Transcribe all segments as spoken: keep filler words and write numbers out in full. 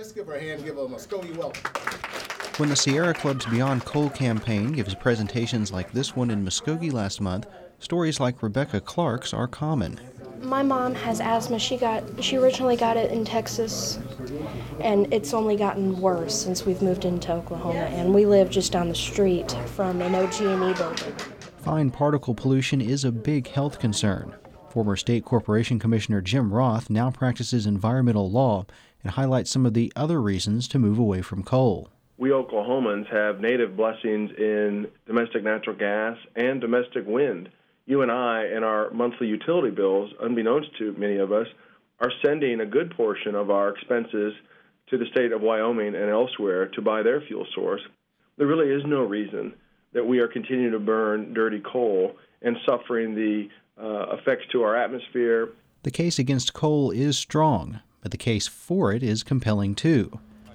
Let's give her a hand, give her a Muskogee welcome. When the Sierra Club's Beyond Coal campaign gives presentations like this one in Muskogee last month, stories like Rebecca Clark's are common. My mom has asthma. She got she originally got it in Texas, and it's only gotten worse since we've moved into Oklahoma, and we live just down the street from an O G and E building. Fine particle pollution is a big health concern. Former State Corporation Commissioner Jim Roth now practices environmental law and highlights some of the other reasons to move away from coal. We Oklahomans have native blessings in domestic natural gas and domestic wind. You and I, in our monthly utility bills, unbeknownst to many of us, are sending a good portion of our expenses to the state of Wyoming and elsewhere to buy their fuel source. There really is no reason that we are continuing to burn dirty coal and suffering the uh, effects to our atmosphere. The case against coal is strong, but the case for it is compelling too.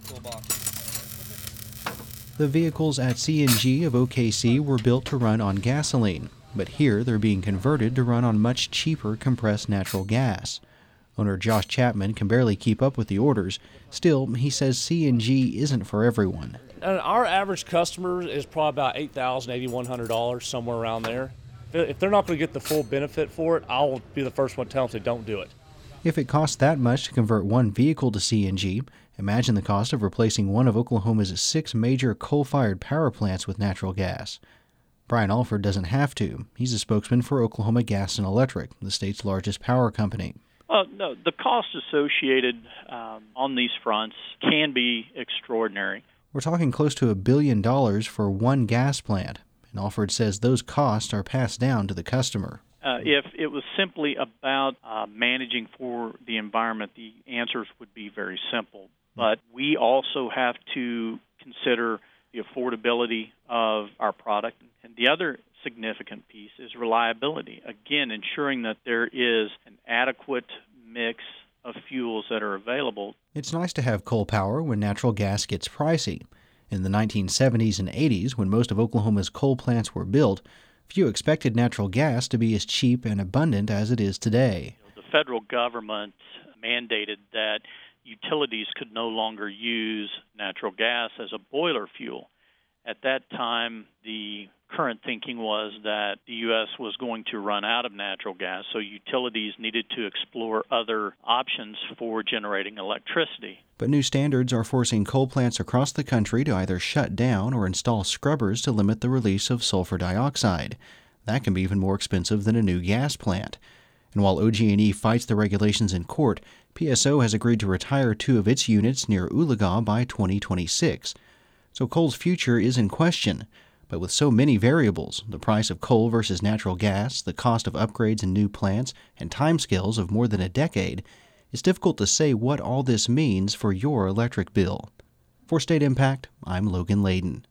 The vehicles at C N G of O K C were built to run on gasoline, but here they're being converted to run on much cheaper compressed natural gas. Owner Josh Chapman can barely keep up with the orders. Still, he says C N G isn't for everyone. And our average customer is probably about eight thousand dollars, eight thousand one hundred dollars, somewhere around there. If they're not going to get the full benefit for it, I'll be the first one to tell them they don't do it. If it costs that much to convert one vehicle to C N G, imagine the cost of replacing one of Oklahoma's six major coal-fired power plants with natural gas. Brian Alford doesn't have to. He's a spokesman for Oklahoma Gas and Electric, the state's largest power company. Uh, no, the cost associated um, on these fronts can be extraordinary. We're talking close to a billion dollars for one gas plant, and Alford says those costs are passed down to the customer. Uh, if it was simply about uh, managing for the environment, the answers would be very simple. But we also have to consider the affordability of our product. And the other significant piece is reliability. Again, ensuring that there is an adequate mix of fuels that are available. It's nice to have coal power when natural gas gets pricey. In the nineteen seventies and eighties, when most of Oklahoma's coal plants were built, few expected natural gas to be as cheap and abundant as it is today. The federal government mandated that utilities could no longer use natural gas as a boiler fuel. At that time, the current thinking was that the U S was going to run out of natural gas, so utilities needed to explore other options for generating electricity. But new standards are forcing coal plants across the country to either shut down or install scrubbers to limit the release of sulfur dioxide. That can be even more expensive than a new gas plant. And while O G and E fights the regulations in court, P S O has agreed to retire two of its units near Oologah by twenty twenty-six. So coal's future is in question. But with so many variables, the price of coal versus natural gas, the cost of upgrades in new plants, and timescales of more than a decade, it's difficult to say what all this means for your electric bill. For State Impact, I'm Logan Layden.